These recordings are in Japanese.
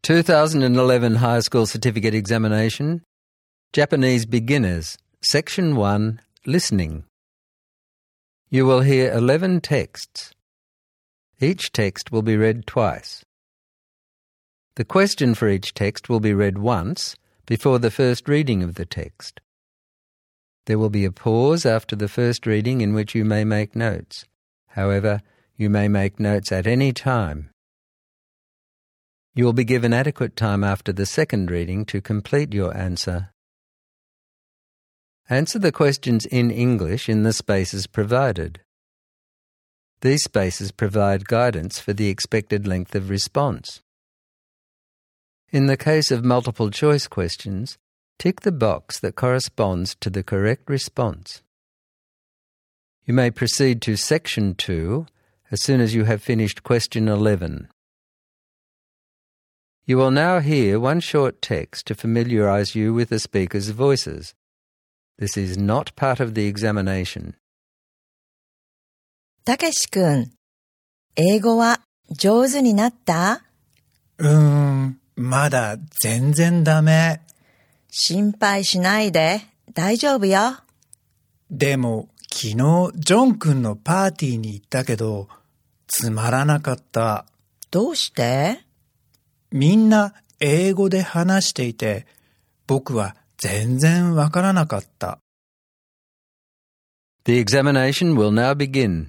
2011 High School Certificate Examination, Japanese Beginners, Section 1, Listening. You will hear 11 texts. Each text will be read twice. The question for each text will be read once before the first reading of the text. There will be a pause after the first reading in which you may make notes. However, you may make notes at any time. You will be given adequate time after the second reading to complete your answer. Answer the questions in English in the spaces provided. These spaces provide guidance for the expected length of response. In the case of multiple choice questions, tick the box that corresponds to the correct response. You may proceed to Section 2 as soon as you have finished Question 11. You will now hear one short text to familiarize you with the speakers' voices. This is not part of the examination. たけし君、英語は上手になった？ まだ全然ダメ。 心配しないで、大丈夫よ。 でも、昨日ジョン君のパーティーに行ったけど、つまらなかった。 どうして？ みんな英語で話していて、僕は全然わからなかった。 The examination will now begin.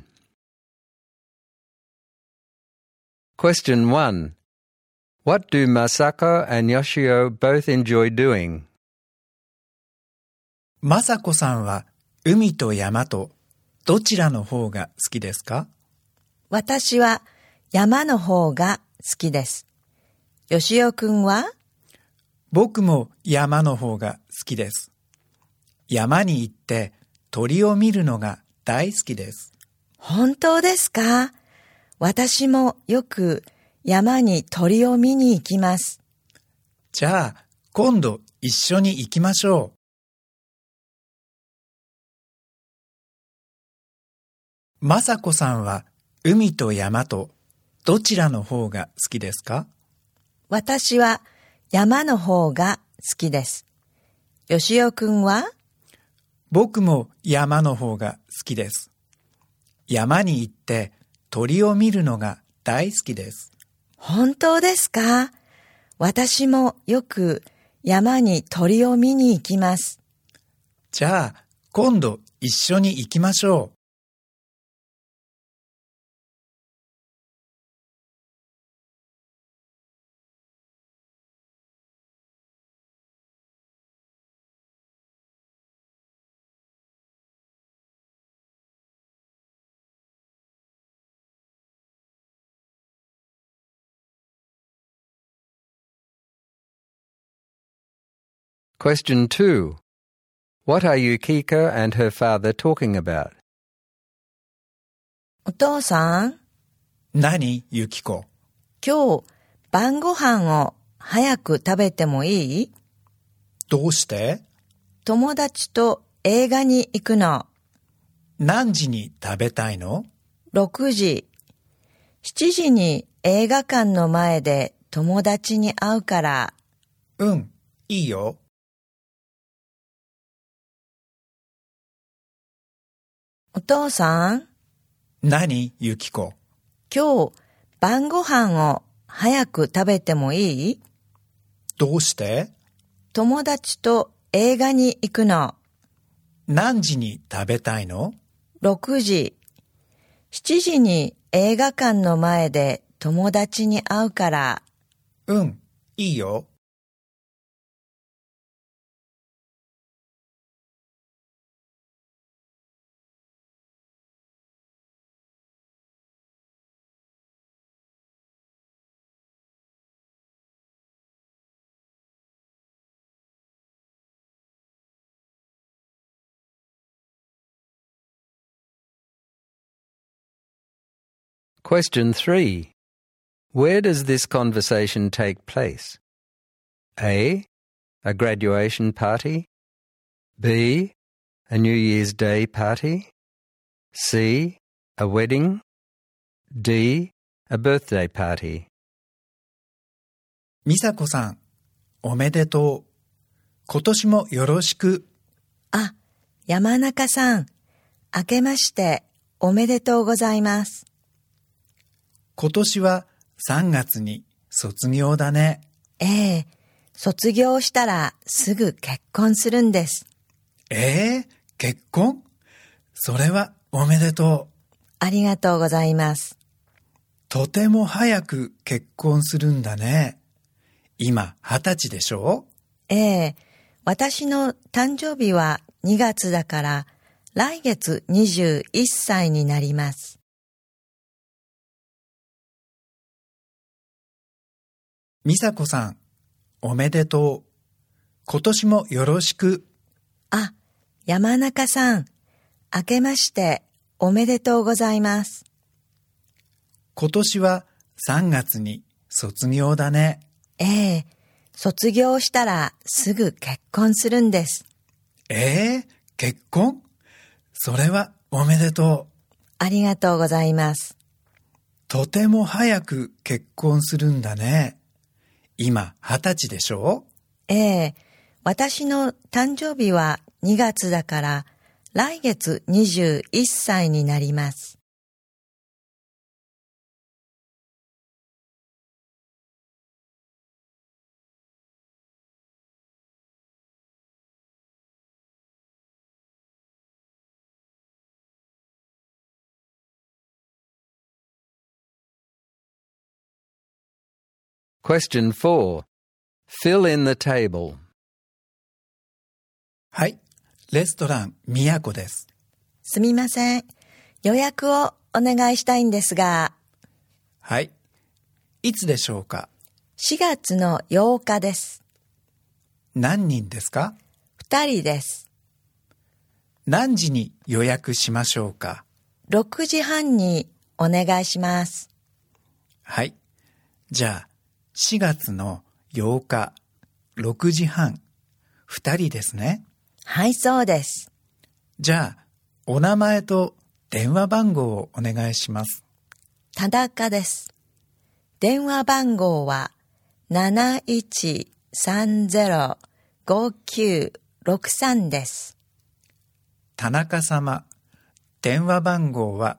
Question 1. What do Masako and Yoshio both enjoy doing? まさこさんは海と山とどちらの方が好きですか？ 私は山の方が好きです。よしおくんは？ 僕も山の方が好きです。山に行って鳥を見るのが大好きです。 本当ですか？私もよく山に鳥を見に行きます。 じゃあ今度一緒に行きましょう。まさこさんは海と山とどちらの方が好きですか？ 私は山の方が好きです。よしおくんは？ 僕も山の方が好きです。山に行って鳥を見るのが大好きです。 本当ですか？私もよく山に鳥を見に行きます。 じゃあ今度一緒に行きましょう。 Question 2. What are Yukiko and her father talking about? お父さん、 何、ゆきこ。 今日晩ご飯を早く食べてもいい？ どうして？ 友達と映画に行くの。 何時に食べたいの ？6時。7時に映画館の前で友達に会うから。 いいよ。 お父さん、 何、ゆきこ。 今日晩ご飯を早く食べてもいい？ どうして？ 友達と映画に行くの。 何時に食べたいの ？6時。7時に映画館の前で友達に会うから。 いいよ。 Question 3. Where does this conversation take place? A. A graduation party. B. A New Year's Day party. C. A wedding. D. A birthday party. 美佐子さん、おめでとう。今年もよろしく。 あ、山中さん、明けましておめでとうございます。 今年は3月に卒業だね。 ええ、卒業したらすぐ結婚するんです。 結婚？それはおめでとう。 ありがとうございます。 とても早く結婚するんだね。今20歳でしょ？ ええ、私の誕生日は2月だから来月21歳になります。 美佐子さん、おめでとう。今年もよろしく。 あ、山中さん、明けましておめでとうございます。 今年は3月に卒業だね。 ええ、卒業したらすぐ結婚するんです。 結婚？それはおめでとう。 ありがとうございます。 とても早く結婚するんだね。今20歳でしょ？ ええ、私の誕生日は2月だから来月21歳になります。 Question 4. Fill in the table. はい、レストランみやこです。 すみません。予約をお願いしたいんですが、 はい、いつでしょうか？ 4月の8日です。 何人ですか？ 2人です。 何時に予約しましょうか？ 6時半にお願いします。 はい、じゃあ4月の8日6時半、2人ですね。 はい、そうです。 じゃあお名前と電話番号をお願いします。 田中です。電話番号は 7130-5963 です。 田中様、電話番号は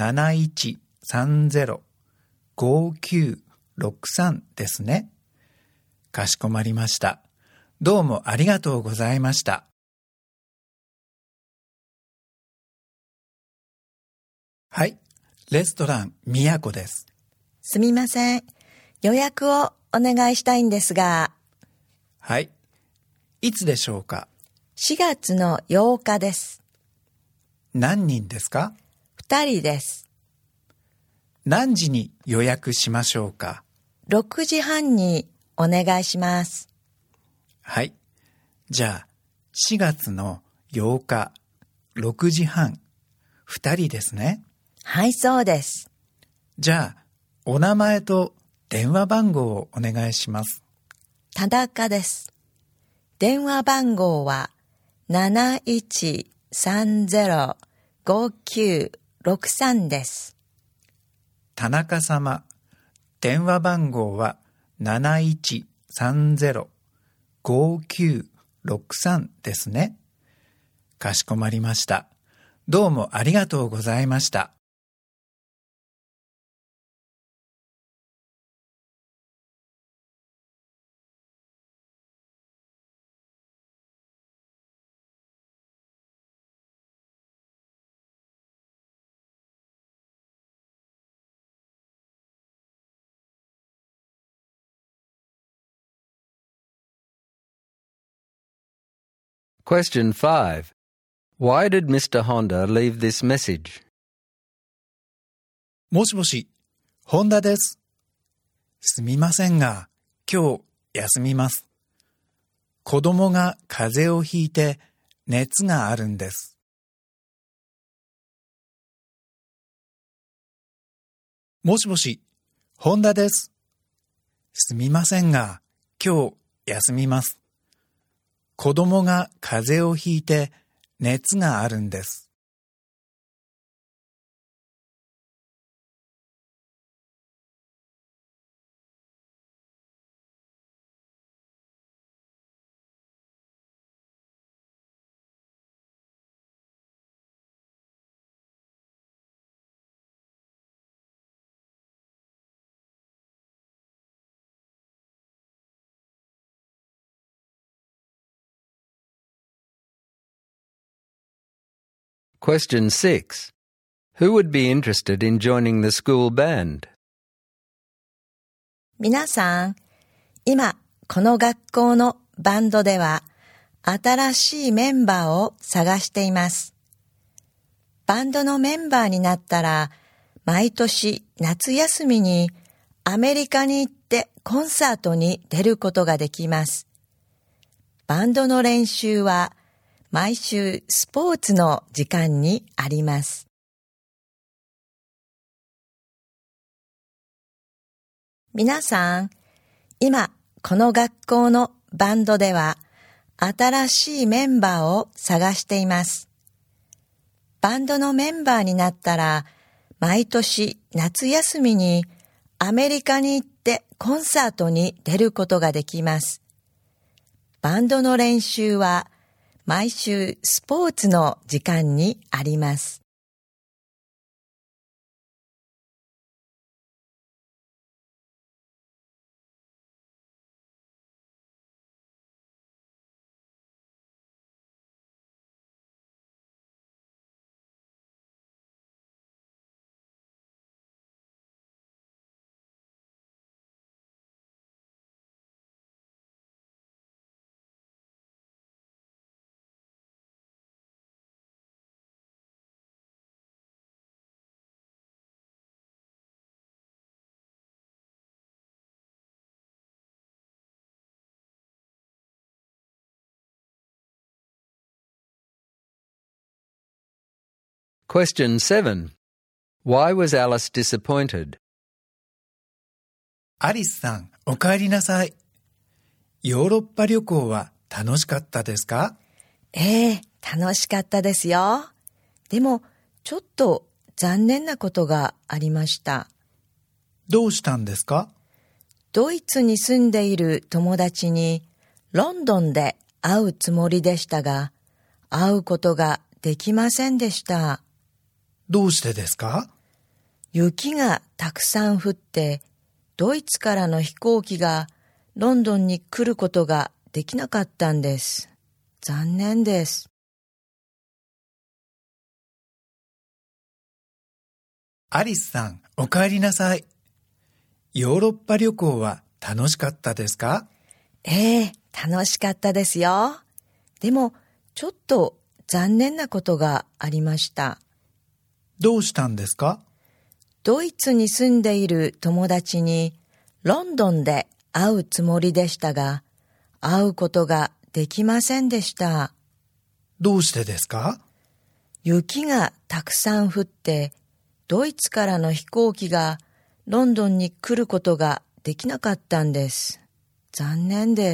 7130-5963 ですね。かしこまりました。どうもありがとうございました。はい、レストランみやこです。 すみません。予約をお願いしたいんですが、 はい、いつでしょうか？ 4月の8日です。 何人ですか？ 2人です。 何時に予約しましょうか？ 6時半にお願いします。 はい、じゃあ4月の8日6時半、2人ですね。 はい、そうです。 じゃあお名前と電話番号をお願いします。 田中です。電話番号は 7130-5963 です。 田中様、電話番号は 7130-5963 ですね。かしこまりました。どうもありがとうございました。 Question 5. Why did Mr. Honda leave this message? もしもし、本田です。すみませんが、今日休みます。子供が風邪をひいて熱があるんです。もしもし、本田です。すみませんが、今日休みます。子供が風邪をひいて熱があるんです。 Question 6. Who would be interested in joining the school band? 皆さん、今この学校のバンドでは新しいメンバーを探しています。バンドのメンバーになったら毎年夏休みにアメリカに行ってコンサートに出ることができます。バンドの練習は毎週スポーツの時間にあります。皆さん、今この学校のバンドでは新しいメンバーを探しています。バンドのメンバーになったら毎年夏休みにアメリカに行ってコンサートに出ることができます。バンドの練習は毎週スポーツの時間にあります。 Question 7. Why was Alice disappointed? アリスさん、お帰りなさい。ヨーロッパ旅行は楽しかったですか？ 楽しかったですよ。でも、ちょっと残念なことがありました。 どうしたんですか？ ドイツに住んでいる友達にロンドンで会うつもりでしたが、会うことができませんでした。 どうしてですか？ 雪がたくさん降って、ドイツからの飛行機がロンドンに来ることができなかったんです。残念です。 アリスさん、お帰りなさい。ヨーロッパ旅行は楽しかったですか？ 楽しかったですよ。でも、ちょっと残念なことがありました。 どうしたんですか？ ドイツに住んでいる友達にロンドンで会うつもりでしたが、会うことができませんでした。 どうしてですか？ 雪がたくさん降って、ドイツからの飛行機がロンドンに来ることができなかったんです。残念です。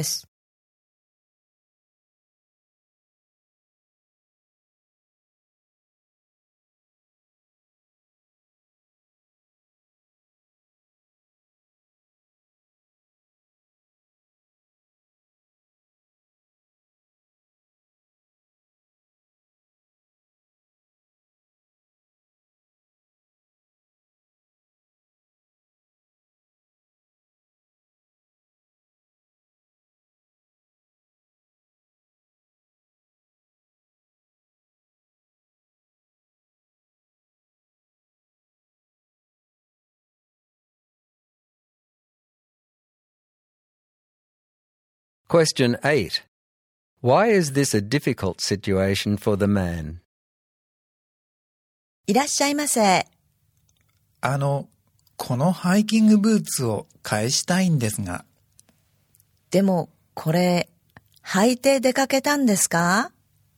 Question 8. Why is this a difficult situation for the man? いらっしゃいませ。 このハイキングブーツを返したいんですが。 でも、これ、履いて出かけたんですか？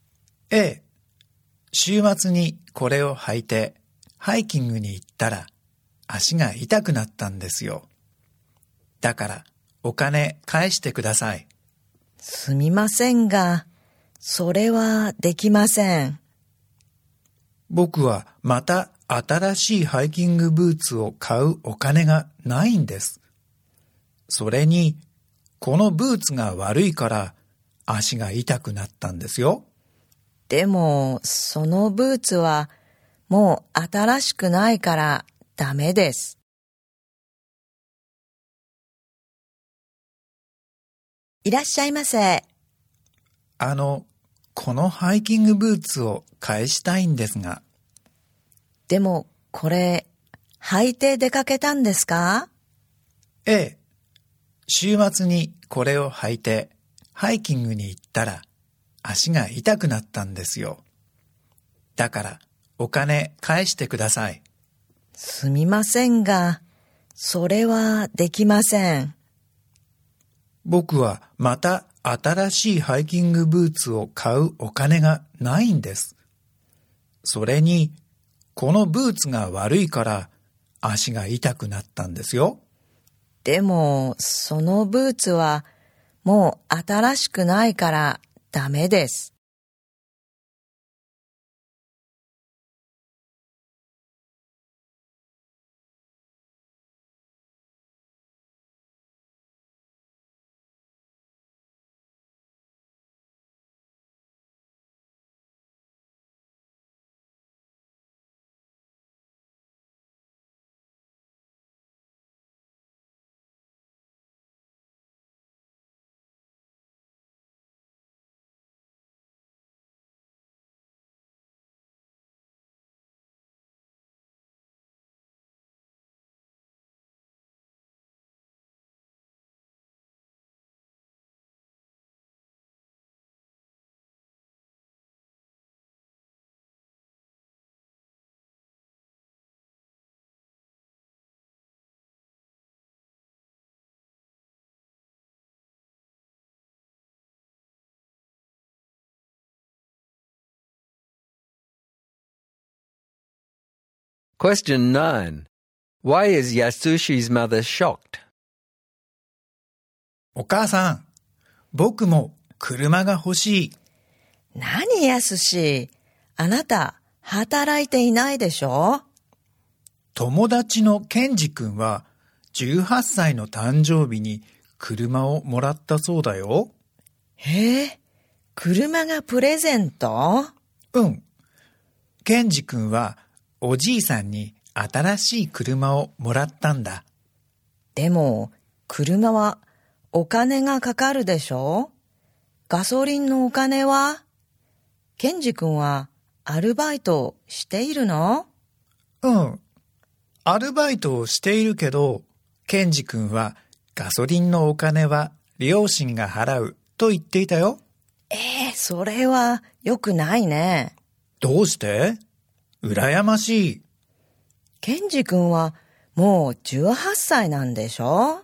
週末にこれを履いてハイキングに行ったら足が痛くなったんですよ。だからお金返してください。 すみませんが、それはできません。 僕はまた新しいハイキングブーツを買うお金がないんです。それに、このブーツが悪いから足が痛くなったんですよ。 でも、そのブーツはもう新しくないからダメです。いらっしゃいませ。 このハイキングブーツを返したいんですが。 でも、これ、履いて出かけたんですか？ ええ。週末にこれを履いてハイキングに行ったら足が痛くなったんですよ。だからお金返してください。 すみませんが、それはできません。 僕はまた新しいハイキングブーツを買うお金がないんです。それに、このブーツが悪いから足が痛くなったんですよ。 でも、そのブーツはもう新しくないからダメです。 Question 9. Why is Yasushi's mother shocked? お母さん、僕も車が欲しい。 何やすし、あなた働いていないでしょ？ 友達のケンジ君は18歳の誕生日に車をもらったそうだよ。 へえ、車がプレゼント？ うん。ケンジ君はおじいさんに新しい車をもらったんだ。 でも、車はお金がかかるでしょ？ガソリンのお金は？ケンジ君はアルバイトしているの？ うん。アルバイトをしているけど、ケンジ君はガソリンのお金は両親が払うと言っていたよ。 それは良くないね。 どうして？羨ましい。 ケンジ君はもう18歳なんでしょ？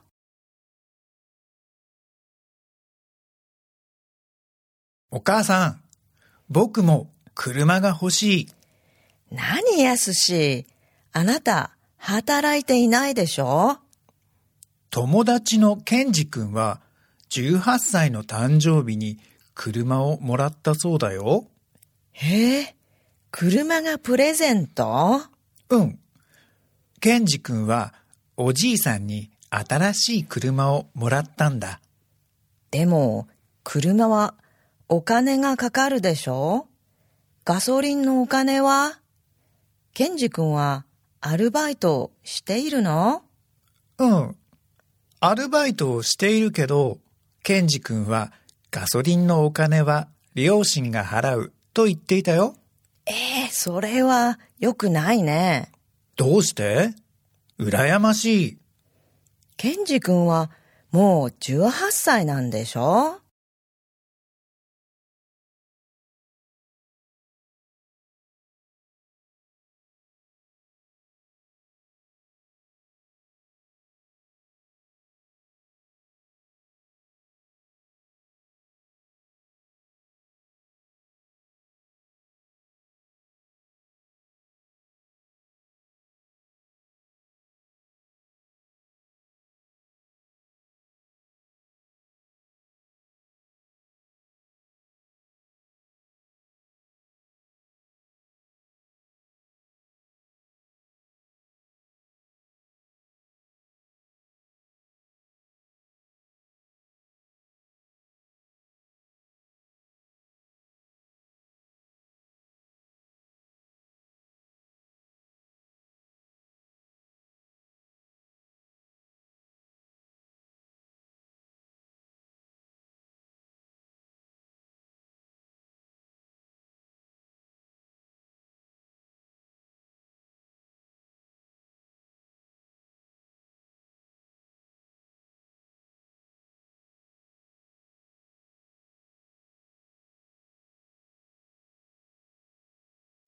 お母さん、僕も車が欲しい。 何やすし、あなた働いていないでしょ？ 友達のケンジ君は18歳の誕生日に車をもらったそうだよ。 へえ、車がプレゼント？ うん。ケンジ君はおじいさんに新しい車をもらったんだ。 でも、車はお金がかかるでしょ？ガソリンのお金は？ケンジ君はアルバイトしているの？ うん。アルバイトをしているけど、ケンジ君はガソリンのお金は両親が払うと言っていたよ。 それは良くないね。 どうして？羨ましい。 ケンジ君はもう18歳なんでしょ？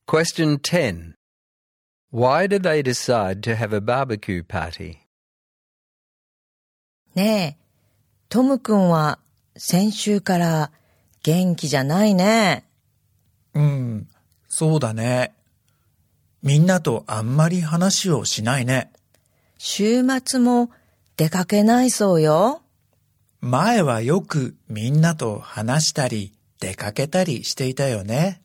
Question 10. Why did they decide to have a barbecue party? ねえ、トム君は先週から元気じゃないね。 そうだね。みんなとあんまり話をしないね。 週末も出かけないそうよ。 前はよくみんなと話したり出かけたりしていたよね。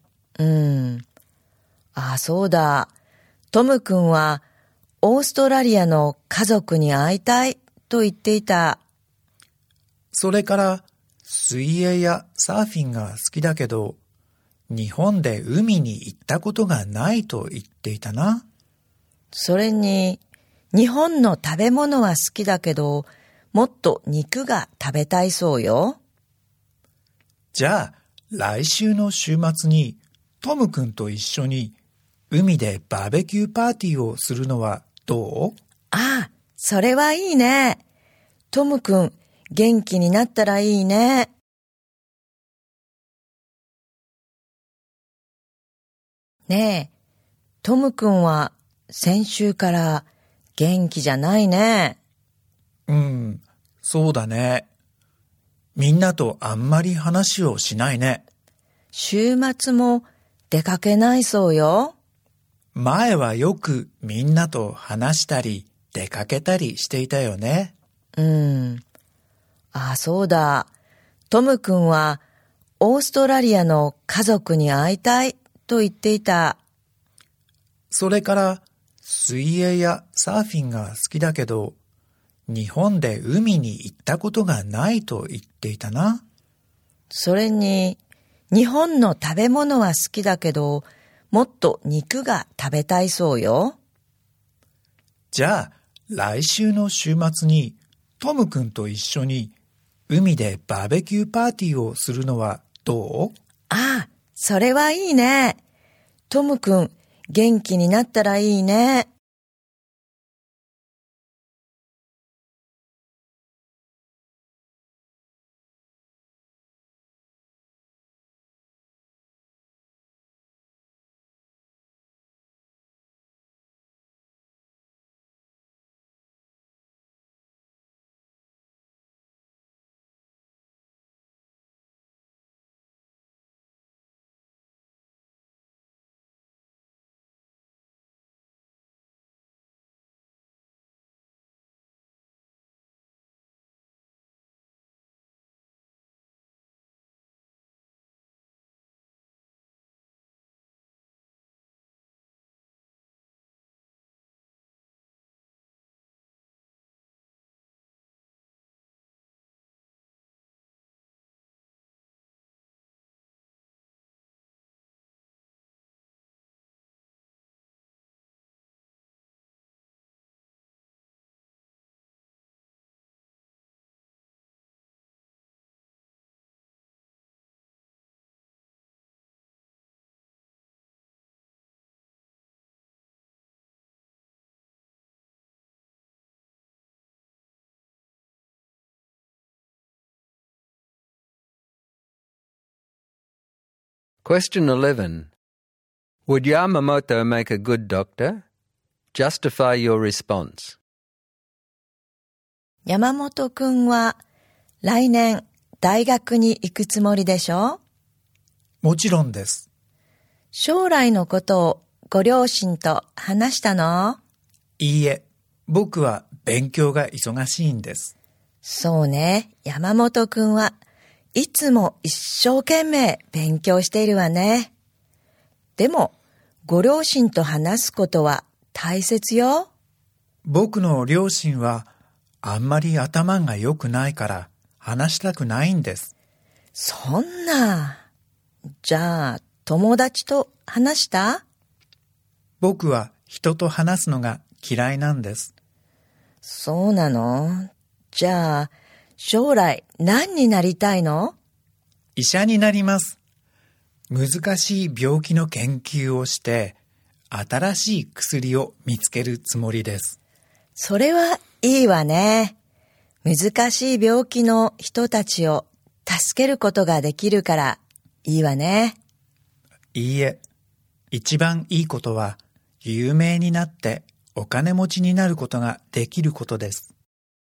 そうだ。トム君はオーストラリアの家族に会いたいと言っていた。 それから水泳やサーフィンが好きだけど、日本で海に行ったことがないと言っていたな。 それに、日本の食べ物は好きだけど、もっと肉が食べたいそうよ。 じゃあ、来週の週末にトム君と一緒に海でバーベキューパーティーをするのはどう？ それはいいね。トム君、元気になったらいいね。ねえ、トム君は先週から元気じゃないね。 そうだね。みんなとあんまり話をしないね。 週末も出かけないそうよ。 前はよくみんなと話したり出かけたりしていたよね。 そうだ。トム君はオーストラリアの家族に会いたいと言っていた。 それから水泳やサーフィンが好きだけど、日本で海に行ったことがないと言っていたな。 それに、日本の食べ物は好きだけど、もっと肉が食べたいそうよ。 じゃあ、来週の週末にトム君と一緒に海でバーベキューパーティーをするのはどう？ それはいいね。トム君、元気になったらいいね。 Question 11. Would Yamamoto make a good doctor? Justify your response. 山本くんは来年大学に行くつもりでしょ？ もちろんです。 将来のことをご両親と話したの？ いいえ、僕は勉強が忙しいんです。 そうね、山本くんはいつも一生懸命勉強しているわね。でも、ご両親と話すことは大切よ。 僕の両親はあんまり頭が良くないから話したくないんです。 そんな。じゃあ、友達と話した？ 僕は人と話すのが嫌いなんです。 そうなの？じゃあ、将来何になりたいの？ 医者になります。難しい病気の研究をして、新しい薬を見つけるつもりです。 それはいいわね。難しい病気の人たちを助けることができるからいいわね。 いいえ、 一番いいことは、有名になってお金持ちになることができることです。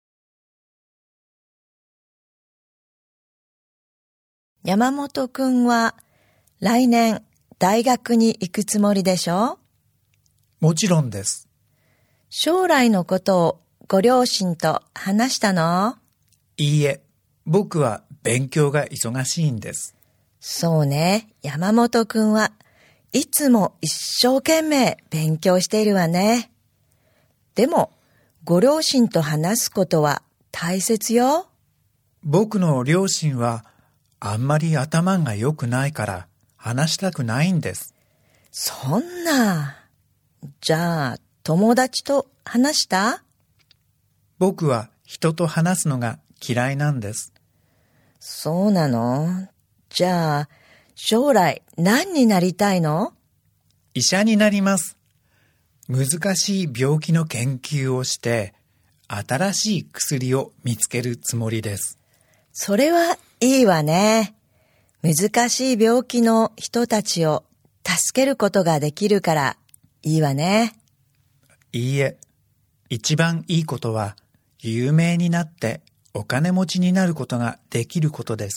山本くんは来年大学に行くつもりでしょ？ もちろんです。 将来のことをご両親と話したの？ いいえ、僕は勉強が忙しいんです。 そうね、山本くんはいつも一生懸命勉強しているわね。でも、ご両親と話すことは大切よ。 僕の両親はあんまり頭が良くないから話したくないんです。 そんな。じゃあ、友達と話した？ 僕は人と話すのが嫌いなんです。 そうなの？じゃあ、将来何になりたいの？ 医者になります。難しい病気の研究をして、新しい薬を見つけるつもりです。 それはいいわね。難しい病気の人たちを助けることができるからいいわね。 いいえ、一番いいことは、有名になってお金持ちになることができることです。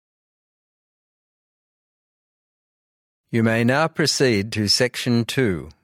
You may now proceed to Section 2.